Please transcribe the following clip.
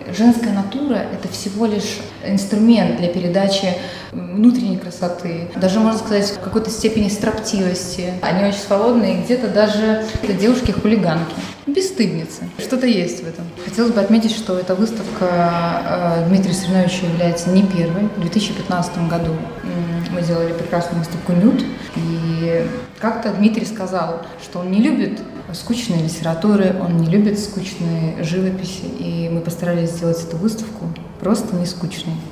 женская натура – это всего лишь инструмент для передачи внутренней красоты, даже, можно сказать, в какой-то степени строптивости. Они очень свободные, где-то даже это девушки-хулиганки, бесстыдницы. Что-то есть в этом. Хотелось бы отметить, что эта выставка Дмитрия Сариновича является не первой. В 2015 году мы делали прекрасную выставку «Нюд», и как-то Дмитрий сказал, что он не любит скучной литературы, он не любит скучной живописи, и мы постарались сделать эту выставку просто не скучной.